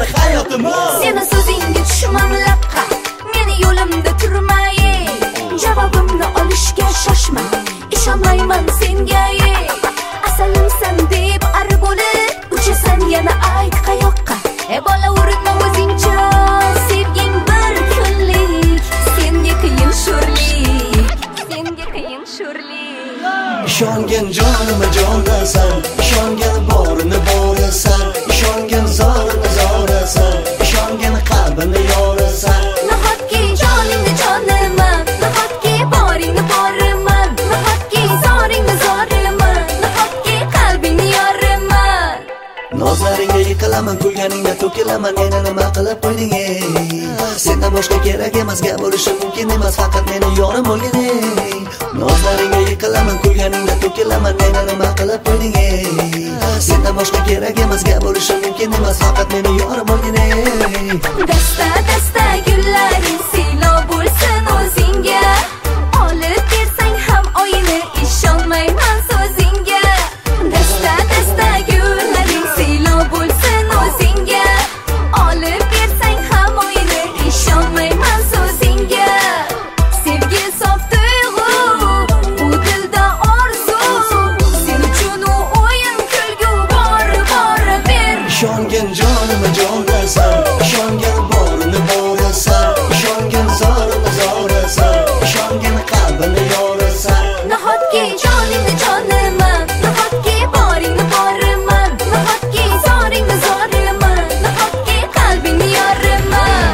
hayotimiz. Seni so'zingga tushmam laqqa, meni yo'limda turmay. Javobimni olishga shoshma, ishonmayman senga. Asalimsan deb ar bo'lib, uchasan yana ayt qayoqqa. Bola urinma o'zingcha, sevging bir kunlik, senga qiyin sho'rlik, senga qiyin sho'rlik. Ishongan jonimga jonasan, ishongan borini borasan, ishongan zorini zorasan, ishongan qalbini yorasan. Nahotki joningni jonaman, nahotki boringni boriman, nahotki zoringni zoriman, nahotki qalbingni yoraman. Nozlaringga yiqilaman, kulganingda to'kilaman, yana nima qilib qo'yding ey? Sendan boshqa kerak emas, gap bo'lishi mumkin emas, faqat meni yorim bo'lgin ey. Nozlaringga yiqilaman, kulganingda to'kilaman, yana nima qilib qo'yding ey? Sendan boshqa kerak emas, gap bo'lishi mumkin emas, faqat meni yorim bo'lgin ey. Dasta dasta gullaring siylov bo'lsin o'zingga, olib bersang ham oyini ishonmayman so'zingga. Dasta dasta gullaring siylov bo'lsin o'zingga, olib bersang ham oyini ishonmayman so'zingga. Sevgi sof tuyg'u, bu dilda orzu, sen uchun u o'yin kulgu bor ber. Ishongan jonimga jonasan, ishongan borini borasan, ishongan zorini zorasan, ishongan qalbini yorasan. Nahotki joningni jonaman, nahotki boringni boriman, nahotki zoringni zoriman, nahotki qalbingni yoraman.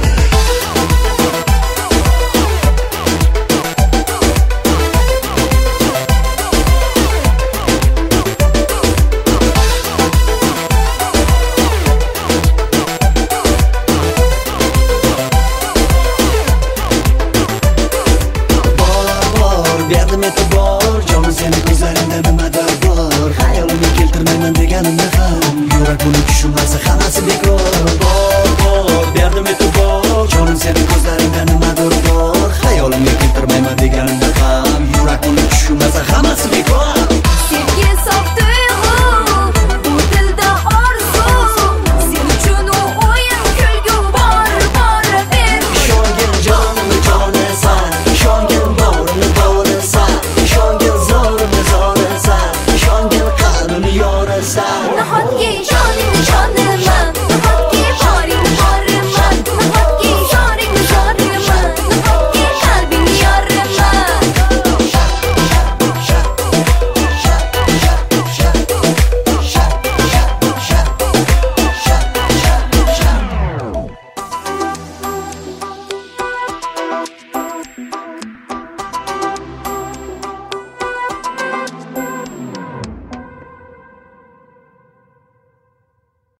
Berdim e'tibor, jonim seni ko'zlaringda nimadir bor. Xayolimga keltirmayman deganimda ham, yurak buni tushunmasa hammasi bekor. Bor, berdim e'tibor, jonim seni ko'zlaringda